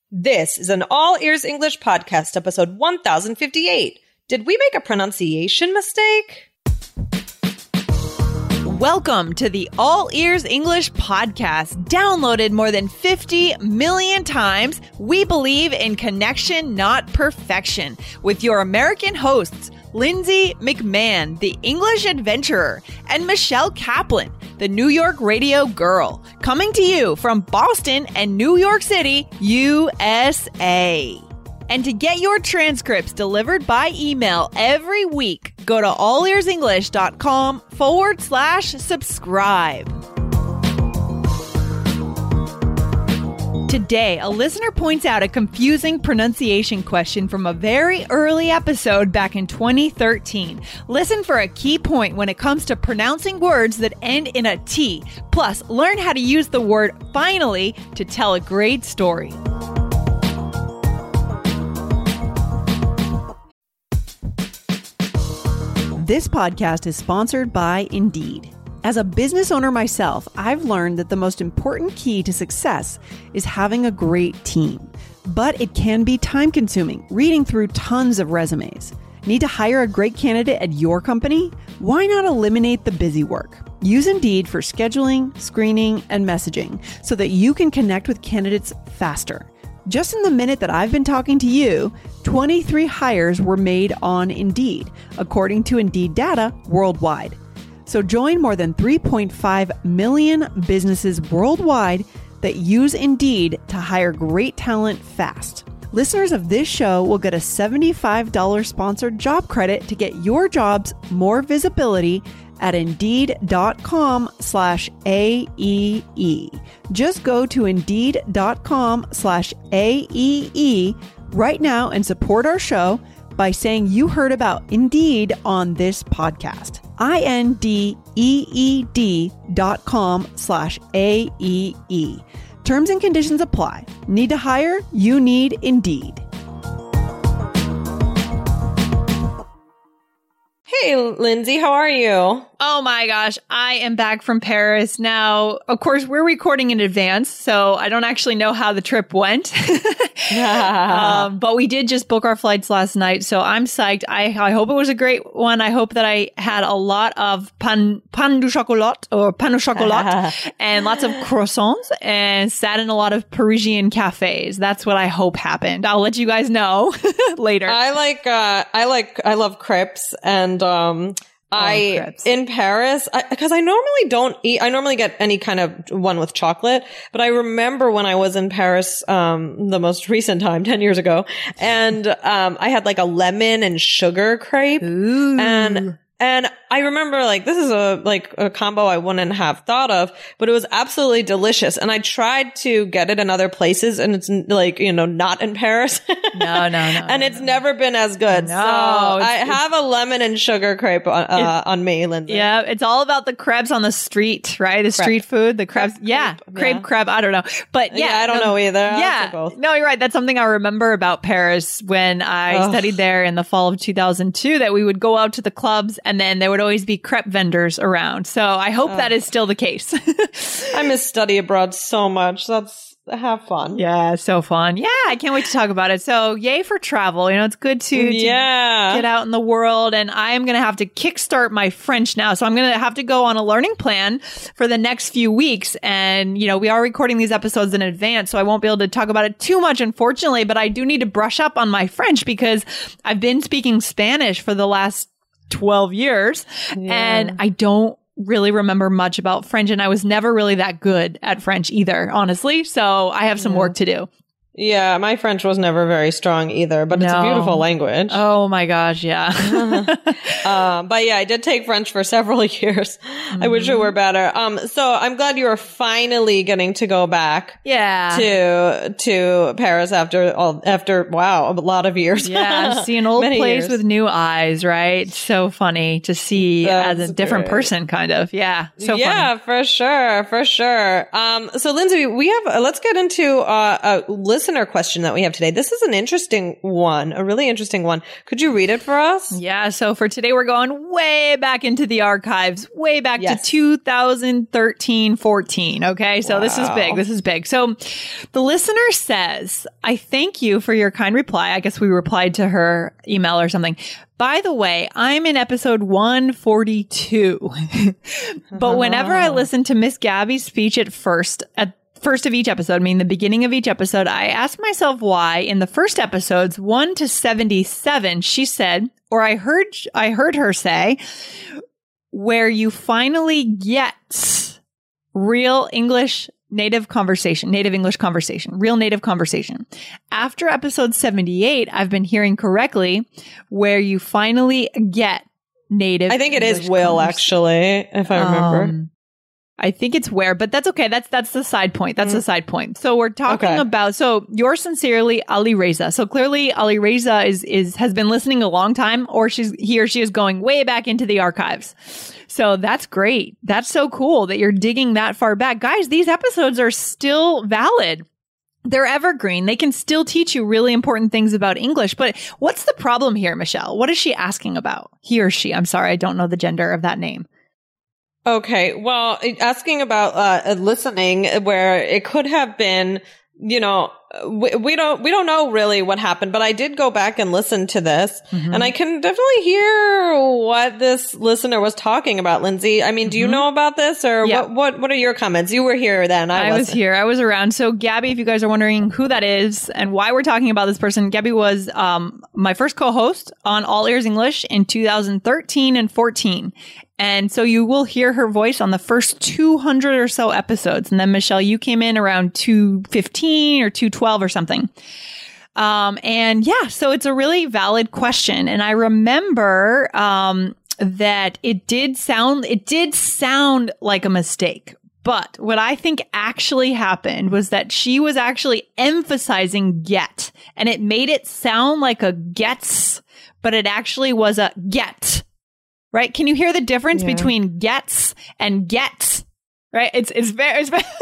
This is an All Ears English podcast, episode 1058. Did we make a pronunciation mistake? Welcome to the All Ears English podcast. Downloaded more than 50 million times, we believe in connection, not perfection. With your American hosts, Lindsay McMahon, the English adventurer, and Michelle Kaplan, the New York radio girl, coming to you from Boston and New York City, USA. And to get your transcripts delivered by email every week, go to allearsenglish.com/subscribe. Today, a listener points out a confusing pronunciation question from a very early episode back in 2013. Listen for a key point when it comes to pronouncing words that end in a T. Plus, learn how to use the word finally to tell a great story. This podcast is sponsored by Indeed. As a business owner myself, I've learned that the most important key to success is having a great team. But it can be time-consuming, reading through tons of resumes. Need to hire a great candidate at your company? Why not eliminate the busy work? Use Indeed for scheduling, screening, and messaging so that you can connect with candidates faster. Just in the minute that I've been talking to you, 23 hires were made on Indeed, according to Indeed data worldwide. So join more than 3.5 million businesses worldwide that use Indeed to hire great talent fast. Listeners of this show will get a $75 sponsored job credit to get your jobs more visibility at Indeed.com/AEE. Just go to Indeed.com/AEE right now and support our show by saying you heard about Indeed on this podcast. INDEED.com/AEE. Terms and conditions apply. Need to hire? You need Indeed. Hey, Lindsay, how are you? Oh my gosh, I am back from Paris. Now, of course, we're recording in advance, so I don't actually know how the trip went. But we did just book our flights last night, so I'm psyched. I hope it was a great one. I hope that I had a lot of pain du chocolat or pain au chocolat and lots of croissants and sat in a lot of Parisian cafes. That's what I hope happened. I'll let you guys know later. I love crepes and crepes. In Paris, because I normally don't eat, I normally get any kind of one with chocolate, but I remember when I was in Paris, the most recent time, 10 years ago, and, I had like a lemon and sugar crepe. Ooh. And I remember this is a combo I wouldn't have thought of, but it was absolutely delicious. And I tried to get it in other places and it's not in Paris. No. And it's never been as good. No, so I have a lemon and sugar crepe on me, Lindsay. Yeah. It's all about the crepes on the street, right? The street food, the crepes. Crepe. I don't know. But I don't know either. Yeah. Both. No, you're right. That's something I remember about Paris when I studied there in the fall of 2002, that we would go out to the clubs and then there would always be crepe vendors around. So I hope that is still the case. I miss study abroad so much. Have fun. Yeah, so fun. Yeah, I can't wait to talk about it. So yay for travel. It's good to get out in the world. And I am going to have to kickstart my French now. So I'm going to have to go on a learning plan for the next few weeks. And, we are recording these episodes in advance, so I won't be able to talk about it too much, unfortunately. But I do need to brush up on my French because I've been speaking Spanish for the last 12 years and I don't really remember much about French, and I was never really that good at French either, honestly. So I have some work to do. Yeah, my French was never very strong either, but it's a beautiful language. Oh my gosh, yeah. But yeah, I did take French for several years. Mm-hmm. I wish it were better. So I'm glad you are finally getting to go back. To Paris after a lot of years. Yeah, see an old place with new eyes, right? So funny to see as a different person, kind of. Yeah, so funny. Yeah, for sure. So Lindsay, we have let's get into a listener listener question that we have today. This is an interesting one, a really interesting one. Could you read it for us? Yeah. So for today, we're going way back into the archives, way back to 2013-14. Okay. So This is big. This is big. So the listener says, I thank you for your kind reply. I guess we replied to her email or something. By the way, I'm in episode 142. But whenever I listen to Miss Gabby's speech at first of each episode, I mean the beginning of each episode, I ask myself why in the first episodes 1 to 77, she said, or I heard her say, where you finally get real English native English conversation, real native conversation. After episode 78, I've been hearing correctly where you finally get native. I think it English is will actually, if I remember. I think it's where, but that's okay. That's the side point. That's the side point. So we're talking about, so yours sincerely, Ali Reza. So clearly Ali Reza has been listening a long time, or he or she is going way back into the archives. So that's great. That's so cool that you're digging that far back. Guys, these episodes are still valid. They're evergreen. They can still teach you really important things about English. But what's the problem here, Michelle? What is she asking about? He or she. I'm sorry. I don't know the gender of that name. Okay. Well, asking about listening where it could have been, we don't know really what happened, but I did go back and listen to this and I can definitely hear what this listener was talking about, Lindsay. I mean, do you know about this or what are your comments? You were here then. I was here. I was around. So Gabby, if you guys are wondering who that is and why we're talking about this person, Gabby was my first co-host on All Ears English in 2013 and 14. And so you will hear her voice on the first 200 or so episodes. And then Michelle, you came in around 215 or 212 or something. So it's a really valid question. And I remember, that it did sound like a mistake. But what I think actually happened was that she was actually emphasizing get, and it made it sound like a gets, but it actually was a get. Right? Can you hear the difference between gets and get? Right? It's very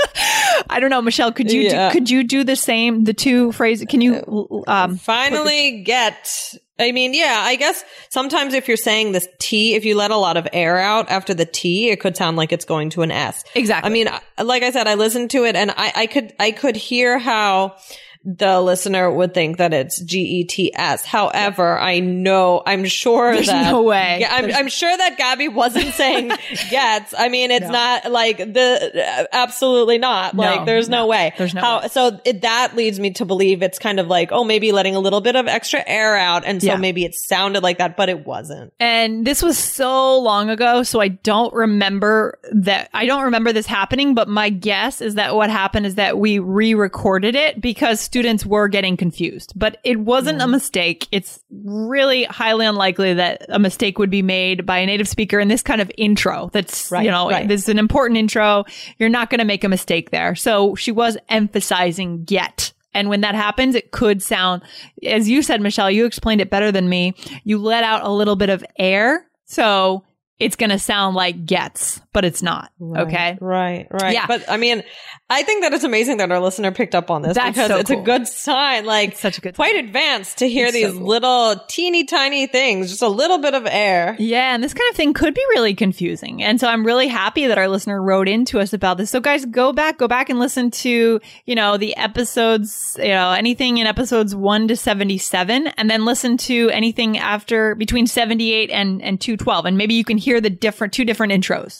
I don't know, Michelle, could you do the same, the two phrases? Can you finally get? I mean, I guess sometimes if you're saying this T, if you let a lot of air out after the T, it could sound like it's going to an S. Exactly. I mean, like I said, I listened to it and I could hear how the listener would think that it's GETS. However, I'm sure there's that no way. I'm sure that Gabby wasn't saying gets. I mean, it's not like absolutely not. Like, there's no way. There's no way. So that leads me to believe it's kind of like, maybe letting a little bit of extra air out. And so maybe it sounded like that, but it wasn't. And this was so long ago. So I don't remember this happening, but my guess is that what happened is that we re-recorded it because students were getting confused, but it wasn't a mistake. It's really highly unlikely that a mistake would be made by a native speaker in this kind of intro. That's, this is an important intro. You're not going to make a mistake there. So she was emphasizing get. And when that happens, it could sound, as you said, Michelle, you explained it better than me. You let out a little bit of air. So it's going to sound like gets, but it's not. Okay. Right. Yeah. But I mean, I think that it's amazing that our listener picked up on this because it's a good sign. Like, it's such a good quite advanced to hear these little teeny tiny things, just a little bit of air. Yeah. And this kind of thing could be really confusing. And so I'm really happy that our listener wrote into us about this. So guys, go back and listen to, the episodes, anything in episodes 1 to 77, and then listen to anything after between 78 and 212. And maybe you can hear the two different intros.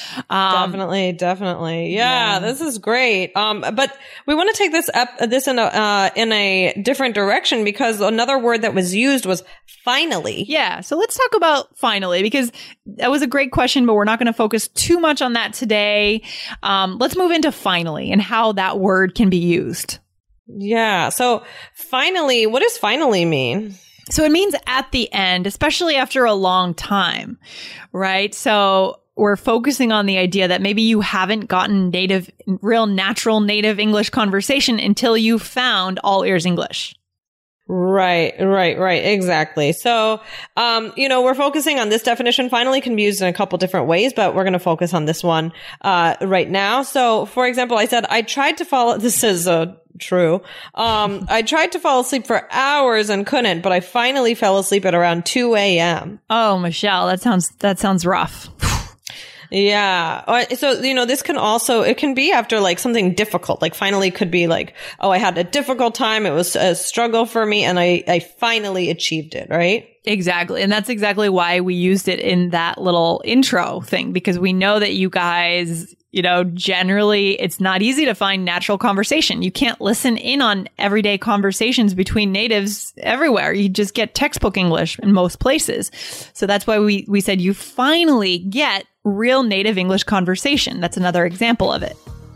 Definitely. Yeah, this is great. But we want to take this in a different direction because another word that was used was finally. Yeah. So let's talk about finally, because that was a great question, but we're not going to focus too much on that today. Let's move into finally and how that word can be used. Yeah. So finally, what does finally mean? So it means at the end, especially after a long time, right? So we're focusing on the idea that maybe you haven't gotten real natural native English conversation until you found All Ears English. Right. Exactly. So, we're focusing on this definition. Finally can be used in a couple different ways, but we're going to focus on this one, right now. So, for example, I said, I tried to follow, this is, true. I tried to fall asleep for hours and couldn't, but I finally fell asleep at around 2 a.m. Oh, Michelle, that sounds rough. Yeah. So, this can also, it can be after like something difficult, like finally could be like, oh, I had a difficult time. It was a struggle for me and I finally achieved it, right? Exactly. And that's exactly why we used it in that little intro thing, because we know that you guys, generally it's not easy to find natural conversation. You can't listen in on everyday conversations between natives everywhere. You just get textbook English in most places. So that's why we said you finally get real native English conversation. That's another example of it.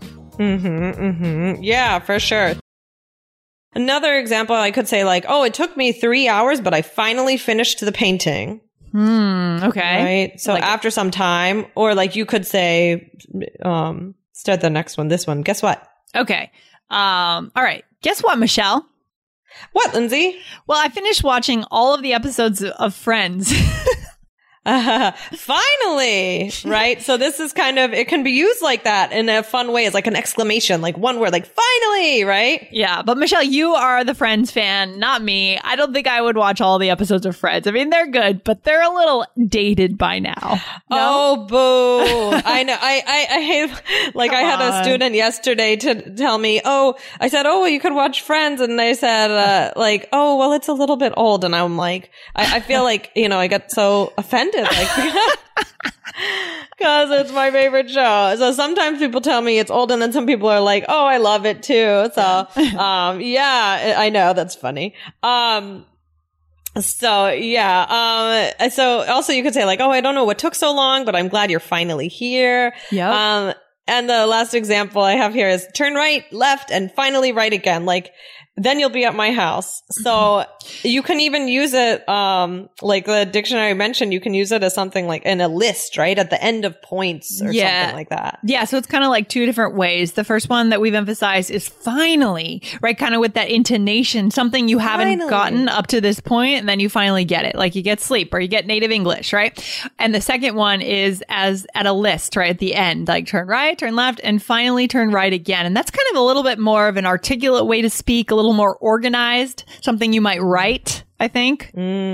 Yeah, for sure. Another example, I could say like, oh, it took me 3 hours, but I finally finished the painting. Okay. Right. So after some time, or like you could say, start the next one, this one. Guess what? Okay. All right. Guess what, Michelle? What, Lindsay? Well, I finished watching all of the episodes of Friends. Finally, right? So this is kind of, it can be used like that in a fun way. It's like an exclamation, like one word, like finally, right? Yeah. But Michelle, you are the Friends fan, not me. I don't think I would watch all the episodes of Friends. I mean, they're good, but they're a little dated by now. No? Oh, boo. I know. I hate, like, I had a student yesterday to tell me, I said, well, you could watch Friends. And they said, oh, well, it's a little bit old. And I'm like, I feel like, I get so offended. Like, because it's my favorite show. So sometimes people tell me it's old and then some people are like, oh, I love it too. So, yeah, I know that's funny. So yeah. So also you could say like, oh, I don't know what took so long, but I'm glad you're finally here. Yeah. And the last example I have here is turn right, left, and finally right again. Like, then you'll be at my house. So you can even use it, like the dictionary mentioned, you can use it as something like in a list, right? At the end of points or something like that. Yeah. So it's kind of like two different ways. The first one that we've emphasized is finally, right? Kind of with that intonation, something you haven't gotten up to this point, and then you finally get it. Like you get sleep or you get native English, right? And the second one is as at a list, right? At the end, like turn right, turn left, and finally turn right again. And that's kind of a little bit more of an articulate way to speak, a little more organized, something you might write, I think.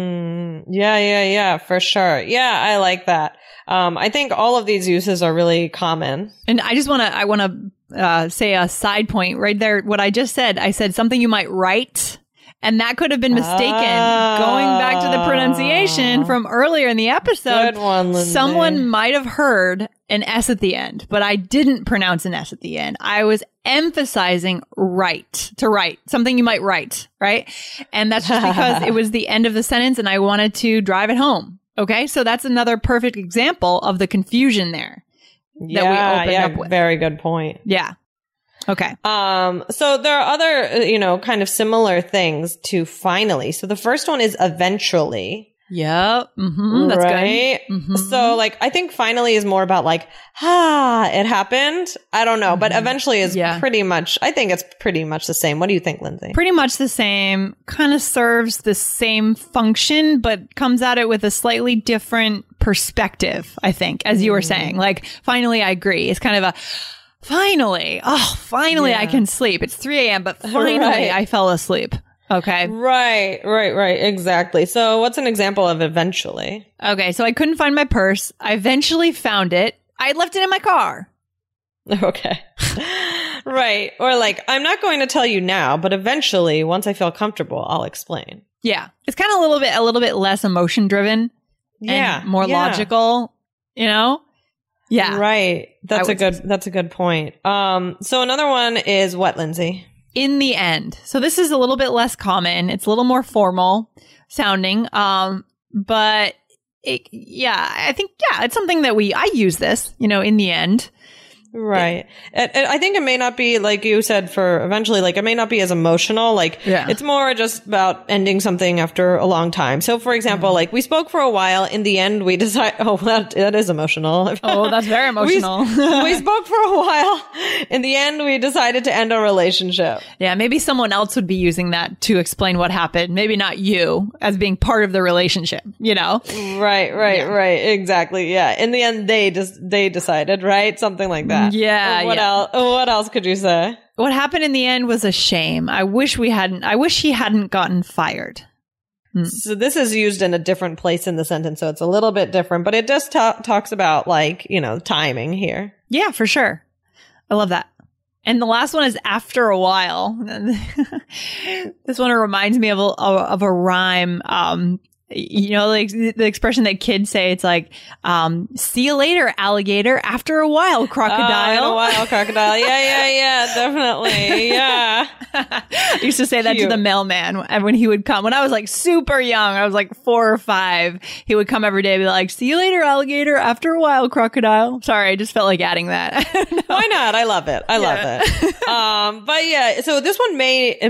Yeah, for sure. Yeah, I like that. I think all of these uses are really common. And I want to say a side point right there. What I just said, I said something you might write. And that could have been mistaken. Going back to the pronunciation from earlier in the episode, good one, Lindsay. Someone might have heard an S at the end, but I didn't pronounce an S at the end. I was emphasizing to write, something you might write, right? And that's just because it was the end of the sentence and I wanted to drive it home. Okay. So that's another perfect example of the confusion there that we opened up with. Very good point. Yeah. Okay. So there are other, kind of similar things to finally. So the first one is eventually. Yep. That's right? Good. So like, I think finally is more about like, it happened. I don't know, but eventually is pretty much, I think it's pretty much the same. What do you think, Lindsay? Pretty much the same, kind of serves the same function, but comes at it with a slightly different perspective, I think, as you were saying. Like, finally, I agree. It's kind of a, finally, I can sleep. It's 3 a.m., but finally I fell asleep. Okay. Right. Exactly. So what's an example of eventually? Okay. So I couldn't find my purse. I eventually found it. I left it in my car. Okay. Right. Or like, I'm not going to tell you now, but eventually, once I feel comfortable, I'll explain. Yeah. It's kind of a little bit less emotion driven. Yeah. And more logical, Yeah. Right. That's a good point. So another one is what, Lindsay? In the end. So this is a little bit less common. It's a little more formal sounding. But I think, it's something that I use this, in the end. Right. I think it may not be, like you said, for eventually, like it may not be as emotional. Like it's more just about ending something after a long time. So for example, like we spoke for a while. In the end, we decided, that is emotional. Oh, that's very emotional. We spoke for a while. In the end, we decided to end our relationship. Yeah. Maybe someone else would be using that to explain what happened. Maybe not you as being part of the relationship, you know? Right. Exactly. Yeah. In the end, they decided, right? Something like that. Yeah. What else could you say? What happened in the end was a shame. I wish he hadn't gotten fired. So this is used in a different place in the sentence, so it's a little bit different, but it does talks about, like, you know, timing here. Yeah, for sure. I love that. And the last one is after a while. This one reminds me of a rhyme. You know, like the expression that kids say, it's like, see you later, alligator. After a while, crocodile. In a while, crocodile. Yeah, definitely. Yeah. I used to say that to the mailman when he would come. When I was like super young, I was like 4 or 5. He would come every day and be like, see you later, alligator. After a while, crocodile. Sorry, I just felt like adding that. Why not? I love it. I love it. But yeah, so this one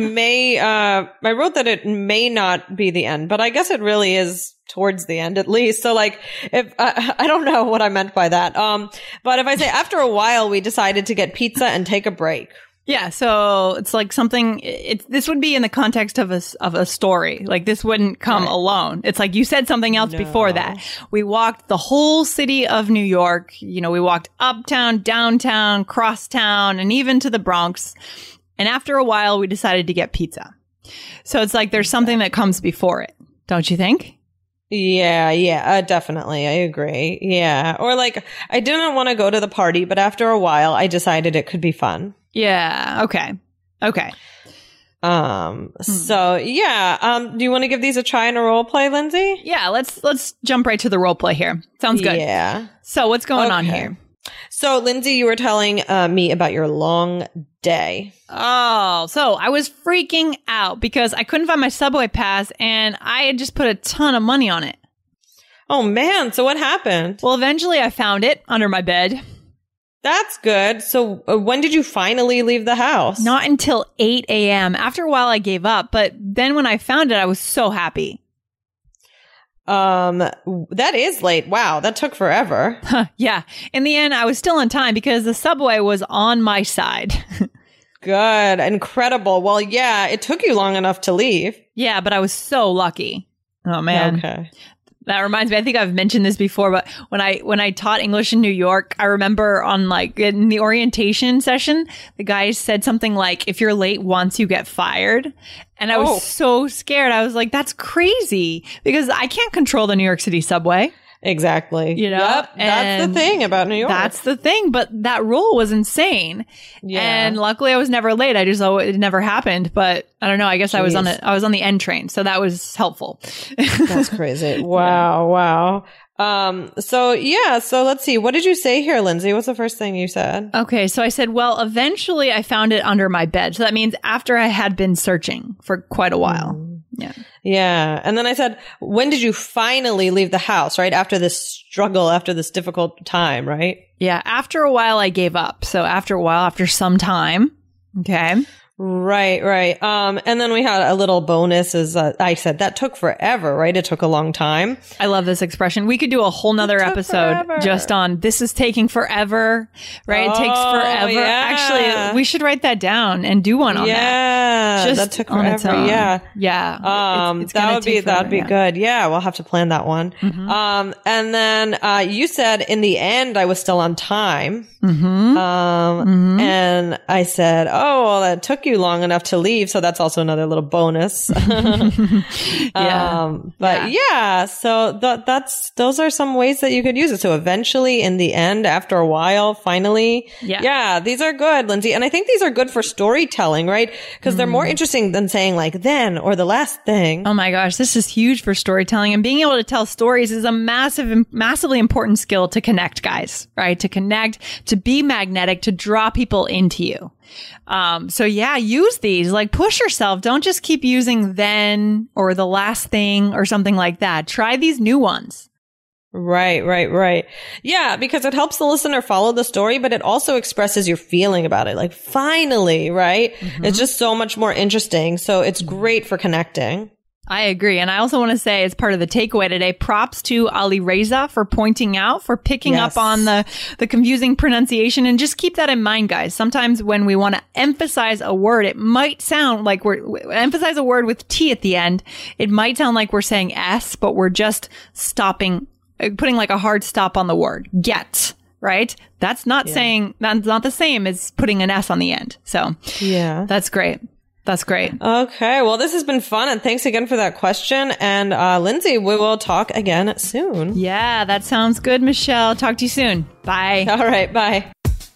I wrote that it may not be the end, but I guess it really is towards the end, at least. So like, if I don't know what I meant by that. But if I say after a while, we decided to get pizza and take a break. Yeah. So it's like something, this would be in the context of a story. Like this wouldn't come alone. It's like you said something else before that. We walked the whole city of New York. You know, we walked uptown, downtown, crosstown, and even to the Bronx. And after a while, we decided to get pizza. So it's like there's something that comes before it. Don't you think? Yeah, definitely. I agree. Yeah. Or like, I didn't want to go to the party, but after a while, I decided it could be fun. Yeah. Okay. So yeah. Do you want to give these a try in a role play, Lindsay? Yeah. Let's jump right to the role play here. Sounds good. Yeah. So what's going on here? So, Lindsay, you were telling me about your long day. Oh, so I was freaking out because I couldn't find my subway pass and I had just put a ton of money on it. Oh, man. So what happened? Well, eventually I found it under my bed. That's good. So when did you finally leave the house? Not until 8 a.m. After a while, I gave up. But then when I found it, I was so happy. That is late. Wow. That took forever. Yeah. In the end, I was still on time because the subway was on my side. Good. Incredible. Well, yeah, it took you long enough to leave. Yeah, but I was so lucky. Oh, man. Okay. That reminds me, I think I've mentioned this before, but when I taught English in New York, I remember in the orientation session, the guy said something like, if you're late once, you get fired. And I was so scared. I was like, that's crazy because I can't control the New York City subway. Exactly. You know, yep, that's the thing about New York. That's the thing. But that rule was insane. Yeah. And luckily I was never late. It never happened. But I don't know. I guess I was on the N train. So that was helpful. That's crazy. Wow. So let's see. What did you say here, Lindsay? What's the first thing you said? Okay. So I said, well, eventually I found it under my bed. So that means after I had been searching for quite a while. Yeah. Yeah. And then I said, when did you finally leave the house, right? After this struggle, after this difficult time, right? Yeah. After a while, I gave up. So after some time. Okay. Right. And then we had a little bonus is, I said that took forever, right? It took a long time. I love this expression. We could do a whole nother episode just on this is taking forever, right? It takes forever. Yeah. Actually, we should write that down and do one on that. Yeah. Just that took forever. Yeah. Yeah. That'd be good. Yeah. We'll have to plan that one. Mm-hmm. And then, you said in the end, I was still on time. Mm-hmm. And I said, oh, well, that took you long enough to leave. So that's also another little bonus. So those are some ways that you could use it. So eventually, in the end, after a while, finally. Yeah, these are good, Lindsay. And I think these are good for storytelling, right? Because they're more interesting than saying like then or the last thing. Oh my gosh, this is huge for storytelling. And being able to tell stories is a massively important skill to connect, guys, right? To connect, to be magnetic, to draw people into you. So yeah, use these, like push yourself. Don't just keep using then or the last thing or something like that. Try these new ones. Right. Yeah, because it helps the listener follow the story, but it also expresses your feeling about it. Like, finally, right? Mm-hmm. It's just so much more interesting. So it's great for connecting. I agree. And I also want to say, as part of the takeaway today, props to Ali Reza for pointing out, for picking up on the confusing pronunciation. And just keep that in mind, guys. Sometimes when we want to emphasize a word, it might sound like emphasize a word with T at the end. It might sound like we're saying S, but we're just stopping, putting like a hard stop on the word. Get, right? That's not saying, that's not the same as putting an S on the end. So that's great. That's great. Okay. Well, this has been fun. And thanks again for that question. And Lindsay, we will talk again soon. Yeah, that sounds good, Michelle. Talk to you soon. Bye. All right. Bye.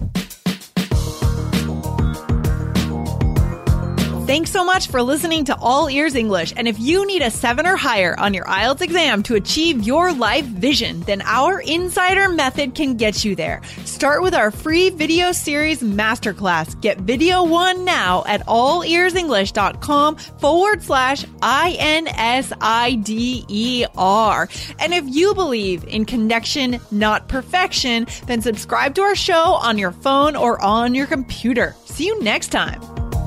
Thanks so much for listening to All Ears English. And if you need a 7 or higher on your IELTS exam to achieve your life vision, then our Insider Method can get you there. Start with our free video series masterclass. Get video 1 now at allearsenglish.com/INSIDER. And if you believe in connection, not perfection, then subscribe to our show on your phone or on your computer. See you next time.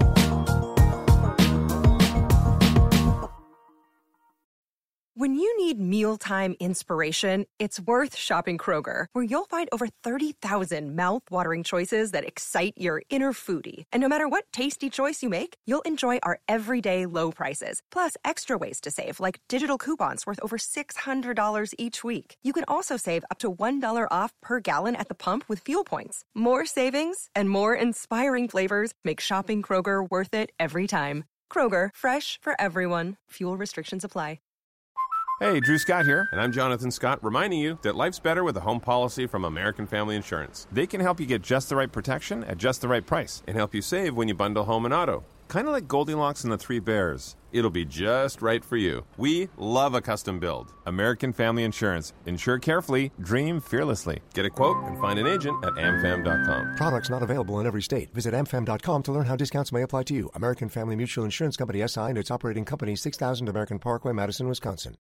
When you need mealtime inspiration, it's worth shopping Kroger, where you'll find over 30,000 mouth-watering choices that excite your inner foodie. And no matter what tasty choice you make, you'll enjoy our everyday low prices, plus extra ways to save, like digital coupons worth over $600 each week. You can also save up to $1 off per gallon at the pump with fuel points. More savings and more inspiring flavors make shopping Kroger worth it every time. Kroger, fresh for everyone. Fuel restrictions apply. Hey, Drew Scott here, and I'm Jonathan Scott, reminding you that life's better with a home policy from American Family Insurance. They can help you get just the right protection at just the right price and help you save when you bundle home and auto. Kind of like Goldilocks and the Three Bears. It'll be just right for you. We love a custom build. American Family Insurance. Insure carefully, dream fearlessly. Get a quote and find an agent at amfam.com. Products not available in every state. Visit amfam.com to learn how discounts may apply to you. American Family Mutual Insurance Company, SI, and its operating company, 6000 American Parkway, Madison, Wisconsin.